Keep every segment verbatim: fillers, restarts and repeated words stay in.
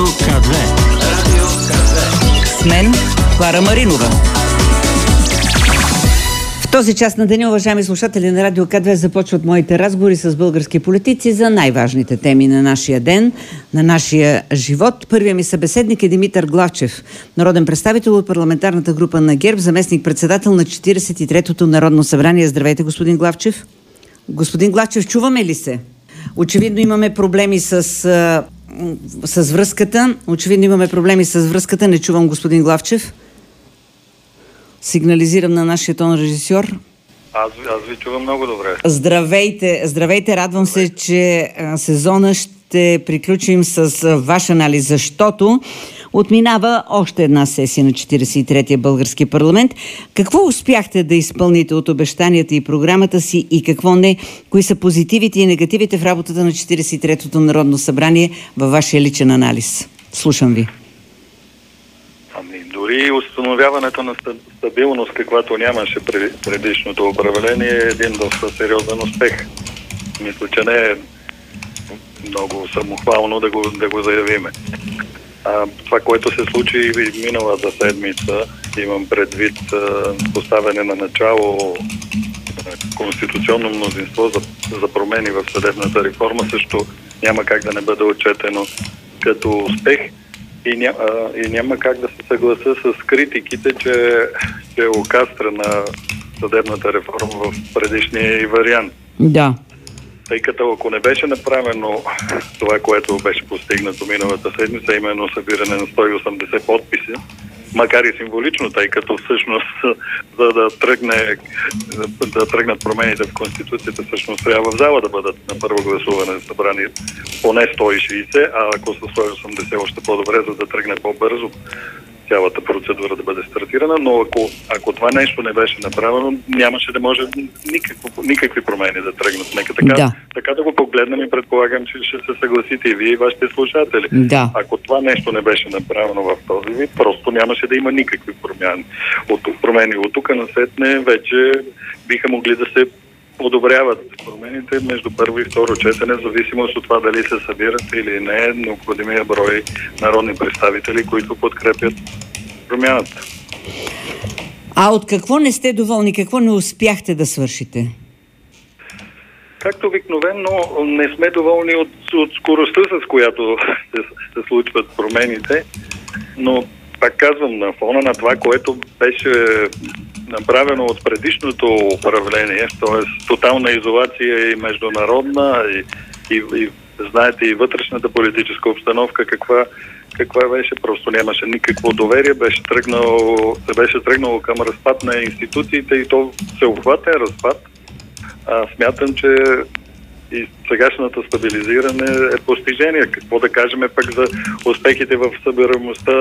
К две. Радио К две. С мен Клара Маринова. В този час на деня, уважаеми слушатели на Радио К две, започват моите разговори с български политици за най-важните теми на нашия ден, на нашия живот. Първият ми събеседник е Димитър Главчев, народен представител от парламентарната група на ГЕРБ, заместник-председател на четиридесет и третото Народно събрание. Здравейте, господин Главчев. Господин Главчев, чуваме ли се? Очевидно имаме проблеми с, с връзката. Очевидно имаме проблеми с връзката. Не чувам господин Главчев. Сигнализирам на нашия тон режисьор. Аз, аз ви чувам много добре. Здравейте, здравейте. Радвам се, че а, сезона ще приключим с а, ваш анализ, защото отминава още една сесия на четиридесет и третия български парламент. Какво успяхте да изпълните от обещанията и програмата си и какво не? Кои са позитивите и негативите в работата на четиридесет и третото Народно събрание във вашия личен анализ? Слушам ви. Ами, дори установяването на стабилност, каквато нямаше при предишното управление, е един доста сериозен успех. Мисля, че не е много самохвално да го, да го заявиме. А, това, което се случи и миналата седмица, имам предвид а, поставяне на начало а, конституционно мнозинство за, за промени в съдебната реформа, също няма как да не бъде отчетено като успех. И, ня, а, и няма как да се съглася с критиките, че, че е окастрена съдебната реформа в предишния вариант. Да. Тъй като ако не беше направено това, което беше постигнато миналата седмица, именно събиране на сто и осемдесет подписи, макар и символично, тъй като всъщност за да тръгне да тръгнат промените в Конституцията, всъщност трябва в зала да бъдат на първо гласуване събрани поне сто и шейсет, а ако са сто и осемдесет още по-добре, за да тръгне по-бързо цялата процедура да бъде стартирана, но ако, ако това нещо не беше направено, нямаше да може никакво, никакви промени да тръгнат. Нека така да. така да го погледнем и предполагам, че ще се съгласите и вие и вашите слушатели. Да. Ако това нещо не беше направено в този вид, просто нямаше да има никакви промени. От, промени. От тук насетне вече биха могли да се подобряват промените между първо и второ четене, в зависимост от това дали се събират или не необходимия брой народни представители, които подкрепят промяната. А от какво не сте доволни? Какво не успяхте да свършите? Както обикновено, не сме доволни от, от скоростта, с която се, се случват промените, но пак казвам, на фона на това, което беше направено от предишното управление, т.е. тотална изолация и международна, и, и, и знаете и вътрешната политическа обстановка каква, каква беше, просто нямаше никакво доверие, беше тръгнало, се беше тръгнало към разпад на институциите и то всеобхватен разпад. А, смятам, че и сегашната стабилизиране е постижение. Какво да кажем пък за успехите в събираемостта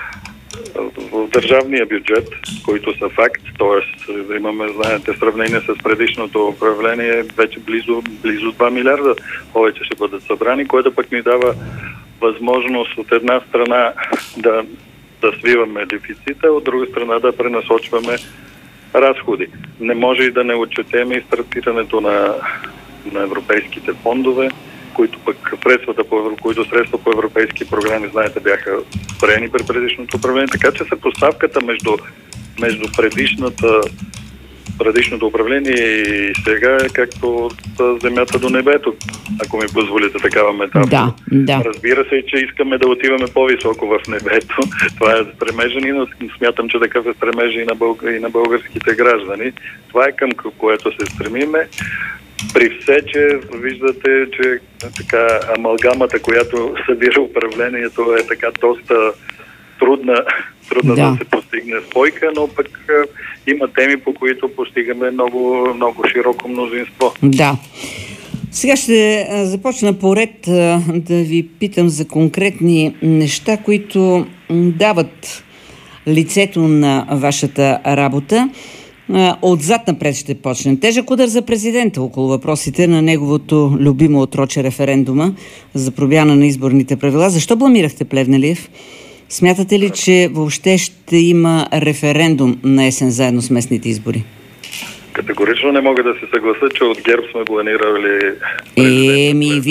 в държавния бюджет, които са факт, т.е. имаме, знаете, сравнение с предишното управление, вече близо, близо два милиарда повече ще бъдат събрани, което пък ни дава възможност от една страна да, да свиваме дефицита, от друга страна да пренасочваме разходи. Не може и да не отчетем и стартирането на, на европейските фондове, които пък средствата по, които средства по европейски програми, знаете, бяха спрени при предишното управление. Така че съпоставката между, между предишната, предишното управление и сега е както от земята до небето, ако ми позволите такава метафора. Да, да. Разбира се, че искаме да отиваме по-високо в небето. Това е стремежа ни, но смятам, че такъв е стремежа и на, бълг... и на българските граждани. Това е към което се стремиме. При все, че виждате, че така амалгамата, която събира управлението, е така доста трудна, трудна да. да се постигне спойка, но пък а, има теми, по които постигаме много, много широко мнозинство. Да. Сега ще започна поред да ви питам за конкретни неща, които дават лицето на вашата работа. Отзад напред ще почнем. Тежък удар за президента около въпросите на неговото любимо отроче референдума за промяна на изборните правила. Защо бламирахте Плевнелиев? Смятате ли, че въобще ще има референдум на есен заедно с местните избори? Категорично не мога да се съглася, че от ГЕРБ сме планирали... Еми, вие,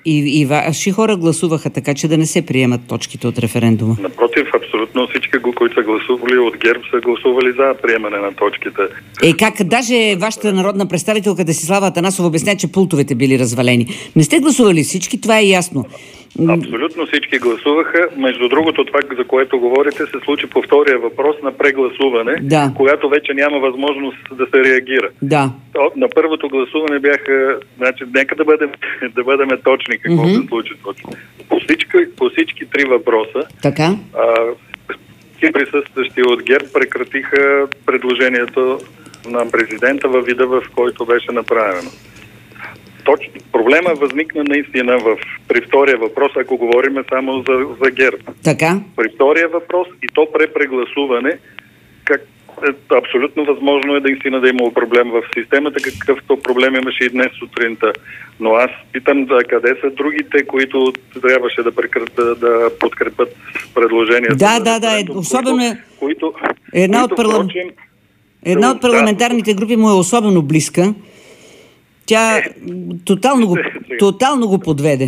И, и ваши хора гласуваха така, че да не се приемат точките от референдума. Напротив, абсолютно всички, които са гласували от ГЕРБ, са гласували за приемане на точките. Е, как даже вашата народна представителка Десислава Атанасова обясня, че пултовете били развалени. Не сте гласували всички, това е ясно. Абсолютно всички гласуваха. Между другото, това, за което говорите, се случи по втория въпрос на прегласуване, да. Когато вече няма възможност да се реагира. Да. На първото гласуване бяха... Значи, нека да бъдем, да бъдем точни какво mm-hmm. се случи точно. По всички, по всички три въпроса така? Всички присъстващи от ГЕРБ прекратиха предложението на президента във вида, в който беше направено. Точно. Проблема възникна наистина в, при втория въпрос, ако говорим само за, за ГЕРБ. Така. При втория въпрос и то при прегласуване, как, е, абсолютно възможно е да наистина да има проблем в системата, какъвто проблем имаше и днес сутринта. Но аз питам да, къде са другите, които трябваше да, прекратят, да подкрепят предложението. Да, да, да. Е, особено е... Които, една които, от, парла... впрочем, една от парламентарните групи му е особено близка. Тя тотално го, тотално го подведе.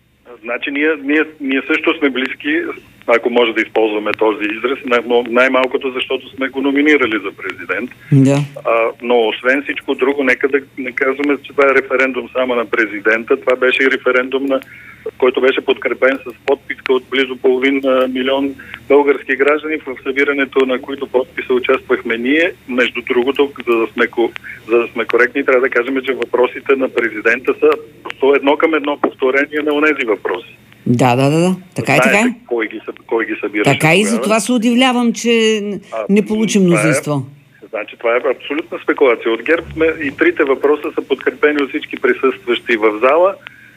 Значи ние, ние, ние също сме близки, ако може да използваме този израз, но най-малкото, защото сме го номинирали за президент. Да. А, но освен всичко друго, нека да не казваме, че това е референдум само на президента. Това беше и референдум, на, който беше подкрепен с подписка от близо половин милион български граждани, в събирането на които подписа участвахме ние. Между другото, за да сме, за да сме коректни, трябва да кажем, че въпросите на президента са просто едно към едно повторение на онези въпроси. Да, да, да, да. Така Знаете, е, така е. Кой ги, кой ги събира. Така и за това се удивлявам, че а, не получим мнозинство. Е, значи това е абсолютна спекулация. От ГЕРБ сме и трите въпроса са подкрепени от всички присъстващи в зала.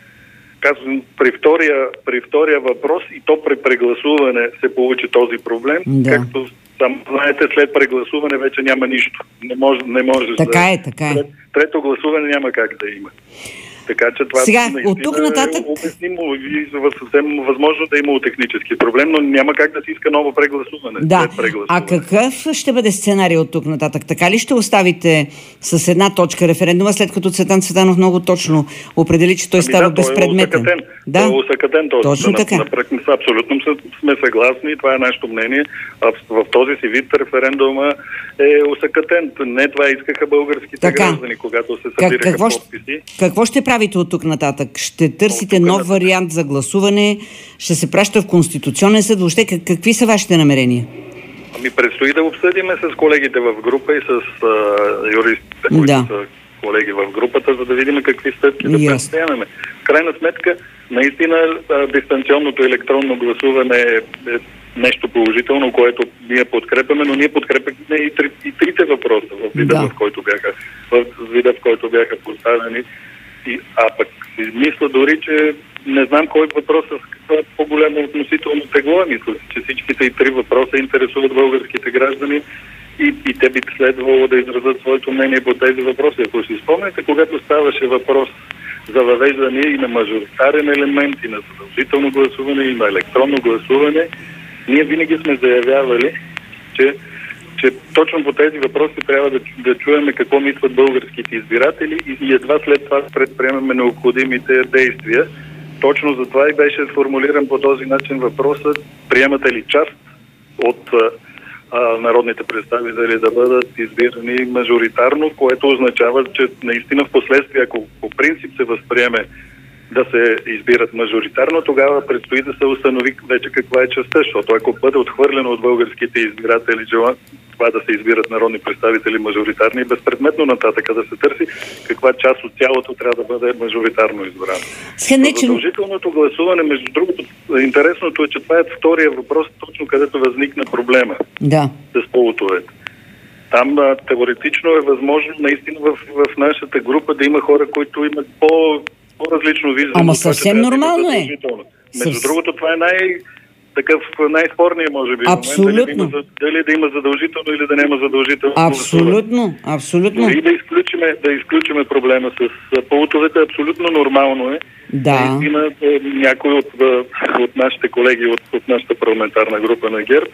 Казвам, при втория, при втория въпрос и то при прегласуване се получи този проблем. Да. Както сам знаете, след прегласуване вече няма нищо. Не може, не може така да... е, така е. Трето гласуване няма как да има. Така че това сега, от тук нататък... е обяснимо и съвсем възможно да е имало технически проблем, но няма как да се иска ново прегласуване. Да, а какъв ще бъде сценарий от тук нататък? Така ли ще оставите с една точка референдума, след като Цветан Цветанов много точно определи, че той ами става да, безпредметен? Той е да, той е усъкътен този. Точно да, така. На, на, абсолютно сме съгласни, това е нашето мнение. А в, в този си вид референдума е усъкътен. Не това искаха българските така. граждани, когато се събираха как, какво, подписи. Какво ще правите от тук нататък? Ще търсите нов нататък. вариант за гласуване? Ще се праща в Конституционен съд? Въобще, как, какви са вашите намерения? Ами предстои да обсъдиме с колегите в група и с а, юристите, които да. са колеги в групата, за да видим какви стъпки да предприемаме. В крайна сметка, наистина дистанционното електронно гласуване е, е нещо положително, което ние подкрепяме, но ние подкрепяме и, три, и трите въпроса в вида, да. в който бяха, в вида, в който бяха поставени. И, а пък си мисля дори, че не знам кой въпрос с какво е по-голямо относително тегло. Мисля, че всичките и три въпроса интересуват българските граждани и, и те би следвало да изразят своето мнение по тези въпроси. Ако си спомняте, когато ставаше въпрос за въвеждане и на мажоритарен елемент, и на задължително гласуване, и на електронно гласуване, ние винаги сме заявявали, че че точно по тези въпроси трябва да, да чуем какво мислят българските избиратели и, и едва след това предприемаме необходимите действия. Точно за това и беше сформулиран по този начин въпросът: приемате ли част от а, народните представители да бъдат избирани мажоритарно, което означава, че наистина в последствие, ако по принцип се възприеме да се избират мажоритарно, тогава предстои да се установи вече каква е частта, защото ако бъде отхвърлено от българските избиратели желание това да се избират народни представители мажоритарни и безпредметно нататък да се търси каква част от цялото трябва да бъде мажоритарно избрано. Задължителното гласуване, между другото, интересното е, че това е втория въпрос, точно където възникна проблема да. с полутовете. Там а, теоретично е възможно наистина в, в нашата група да има хора, които имат по, по-различно виждане. Ама съвсем нормално е. Между Съв... другото, това е най- такъв най-спорният, може би. Абсолютно. Дали, дали да има задължително или да няма задължително. Абсолютно, абсолютно. Дали да изключиме, да изключиме проблема с пултовете, абсолютно нормално е. Да. Има някои от, от нашите колеги от, от нашата парламентарна група на ГЕРБ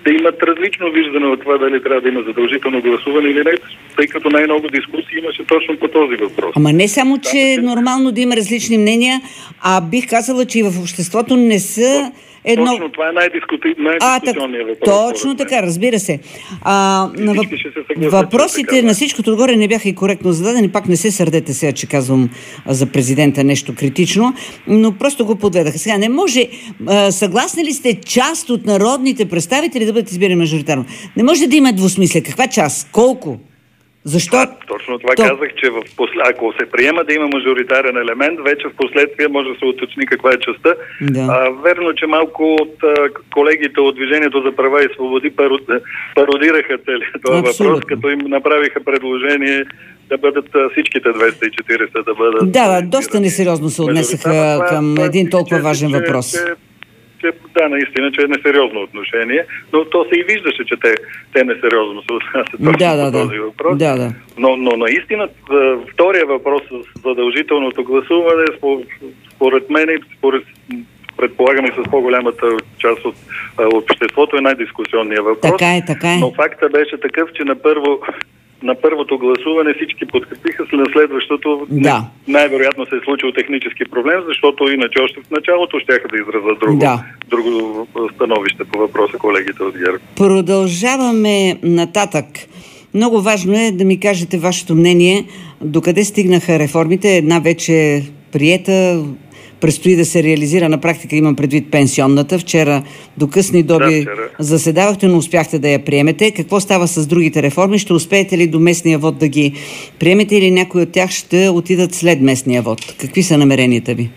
да имат различно виждане от това дали трябва да има задължително гласуване или не, тъй като най-много дискусии имаше точно по този въпрос. Ама не само, че е нормално да има различни мнения, а бих казала, че и в обществото не са едно... Точно това е най-дискути... най-дискусионният въпрос. Точно така, разбира се. А, на въп... Въпросите на всичкото отгоре не бяха и коректно зададени, пак не се сърдете сега, че казвам за президента нещо критично, но просто го подведаха. Сега не може, а, съгласни ли сте част от народните представители да бъдат избирани мажоритарно? Не може да има двусмислие. Каква част? Колко? Защо? А, точно това То... казах, че в посл... ако се приема да има мажоритарен елемент, вече в последствие може да се уточни каква е частта. Да. А, верно, че малко от а, колегите от Движението за права и свободи парод... пародираха целият този въпрос, като им направиха предложение да бъдат а, всичките двеста и четиридесет да бъдат... Да, да, доста несериозно се отнесаха към това, един толкова че, важен че, въпрос. Че, че, да, наистина, че е несериозно отношение, но то се и виждаше, че те, те несериозно се отнасят точно да, да, по този да. въпрос. Да, да. Но, но наистина втория въпрос с задължителното гласуване, според мен и според, предполагам и с по-голямата част от обществото, е най-дискусионният въпрос. Така е, така е. Но факта беше такъв, че на първо... На първото гласуване всички подкрепиха, след следващото да. най-вероятно се е случил технически проблем, защото иначе още в началото щяха да изразят друго, да. друго становище по въпроса колегите от ГЕРБ. Продължаваме нататък. Много важно е да ми кажете вашето мнение, докъде стигнаха реформите. Една вече приета, предстои да се реализира на практика, имам предвид пенсионната. Вчера до късни доби да, заседавахте, но успяхте да я приемете. Какво става с другите реформи? Ще успеете ли до местния вод да ги приемете или някои от тях ще отидат след местния вод? Какви са намеренията ви?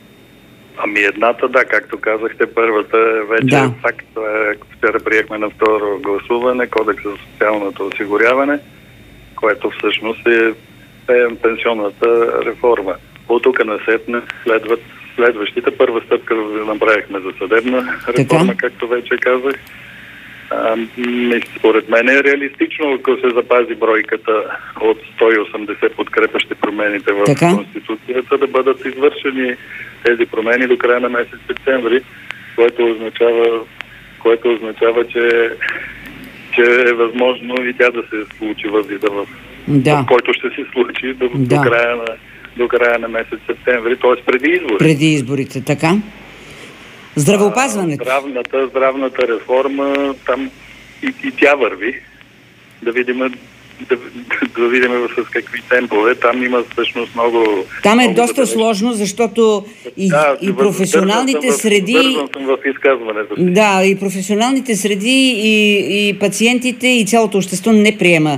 Ами едната, да, както казахте, първата е вече да. факт. Вчера приехме на второ гласуване Кодекса за социалното осигуряване, което всъщност е, е пенсионната реформа. От тук насетне следват следващите. Първа стъпка направихме за съдебна реформа, така? Както вече казах. А, според мен е реалистично, ако се запази бройката от сто и осемдесет подкрепящи промените в така? Конституцията, да бъдат извършени тези промени до края на месец септември, което означава, което означава че, че е възможно и тя да се случи във вида, в, да. в който ще се случи до, да. до края на до края на месец септември, т.е. преди изборите. Преди изборите, така. Здравеопазването. Здравната, здравната реформа, там и, и тя върви. Да видим, да, да видим с какви темпове. Там има всъщност много... Там е много доста да сложно, защото и, да, и професионалните в, среди... съм в изказването. Да, и професионалните среди, и, и пациентите, и цялото общество не приема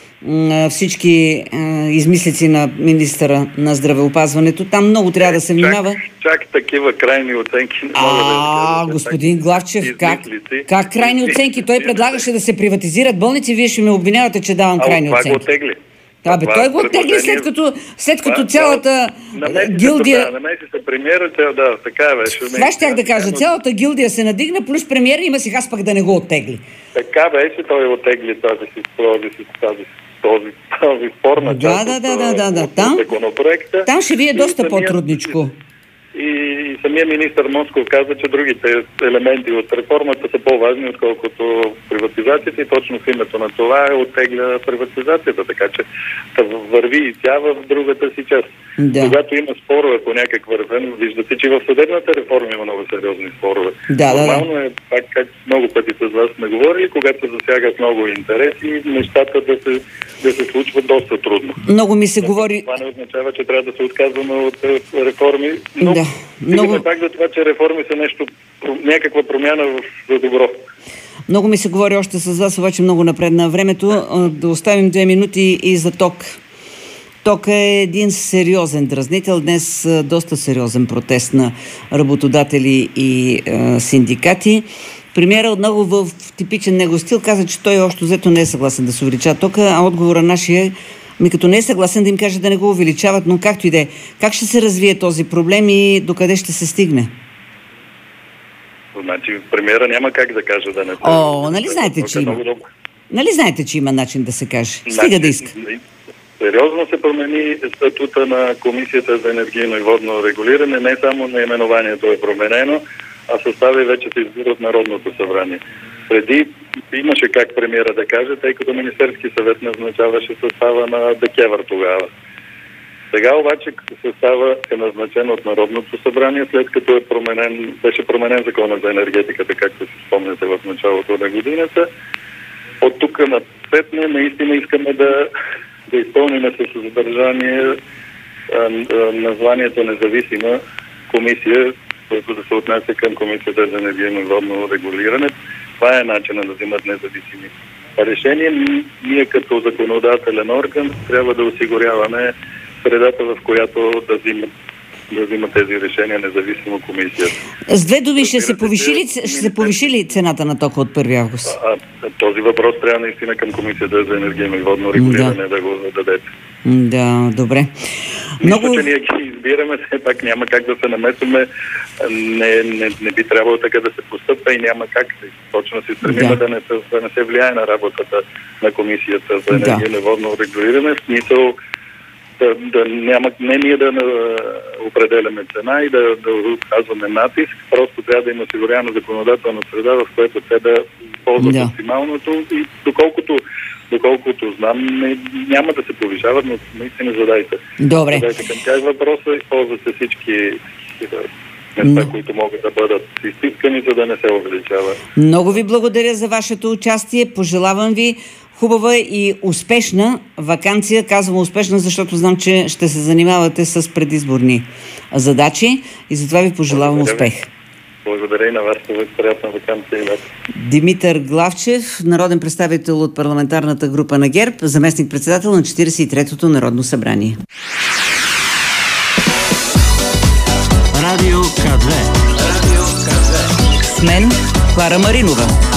всички е, измислици на министъра на здравеопазването. Там много трябва да се внимава. Чак, чак такива крайни оценки не мога да А, господин Главчев, как, как крайни оценки? Той предлагаше да се приватизират болници, вие ще ме обвинявате, че давам крайни оценки. А това го отегли. Да, бе, той го оттегли след като, след като това, цялата гилдия... Да, намеси се премиера, да, така беше. Това щях да кажа, цялата гилдия се надигна, плюс премиера има си аз пък да не го оттегли. Така беше, той оттегли тази си този тази този, този спор на част да, да, да, да, да. от Там, законопроекта. Там ще ви е доста самия, по-трудничко. И, и самия министър Москов каза, че другите елементи от реформата са по-важни, отколкото приватизацията, и точно в името на това е оттегля приватизацията, така че върви и тя в другата си част. Да. Когато има спорове по някаква реформа, виждате, че в съдебната реформа има много сериозни спорове. Да, Нормално да, да. е, пак как много пъти с вас сме говорили, когато засягат много интереси, нещата да се, да се случват доста трудно. Много ми се Но, говори... Това не означава, че трябва да се отказваме от реформи, но да. Много... пак за това, че реформи са нещо, някаква промяна в, за добро. Много ми се говори още с вас, обаче много напред на времето. Да оставим две минути и за ток. Ток е един сериозен дразнител. Днес доста сериозен протест на работодатели и е, синдикати. Премиерът отново в типичен него стил каза, че той още взето не е съгласен да се увеличава тока, а отговора нашия е, ми като не е съгласен да им каже да не го увеличават, но както и да е. Как ще се развие този проблем и докъде ще се стигне? Значи премиера няма как да каже да не се... О, нали знаете, че има? Нали знаете, че има начин да се каже? Стига значи, да иска. Сериозно се промени статута на Комисията за енергийно и водно регулиране. Не само наименованието е променено, а състави вече се избира от Народното събрание. Преди имаше как премиера да каже, тъй като Министерски съвет назначаваше състава на ДКЕВР тогава. Сега обаче състава е назначен от Народното събрание, след като е променен, беше променен закона за енергетиката, както си спомняте в началото на годината. От тук напредне наистина искаме да, да изпълним със съдържание названието независима комисия, което да се отнася към Комисията за енергийно и водно регулиране. Това е начинът да взимат независими решения. Ние като законодателен орган трябва да осигуряваме средата, в която да взимат, да взимат тези решения независимо комисията. С две думи, ще се повиши ли, ще се повиши ли цената на тока от първи август? А, този въпрос трябва наистина към Комисията за енергийно и водно регулиране да, да го зададете. Да, добре. Много... Нищо, че ние ги избираме, все пак няма как да се намесваме. Не, не, не би трябвало така да се постъпва и няма как. Точно се стремим да. Да, не, да не се влияе на работата на Комисията за енергийно да. и водно регулиране. В смисъл да, да няма, не ние да определяме цена и да, да оказваме натиск. Просто трябва да им осигуряваме законодателна среда, в която те да ползват да. максималното и доколкото Доколкото знам, не, няма да се повишават, но наистина задайте. Добре. Задайте към тях въпроса и ползвате всички места, но... които могат да бъдат изтискани, за да не се увеличава. Много ви благодаря за вашето участие. Пожелавам ви хубава и успешна ваканция. Казвам успешна, защото знам, че ще се занимавате с предизборни задачи и затова ви пожелавам благодаря успех. Ви. Благодаря и на вас, приятна ваканция и вас. Димитър Главчев, народен представител от парламентарната група на ГЕРБ, заместник-председател на четиридесет и третото Народно събрание. Радио К две. Радио К две. С мен Клара Маринова.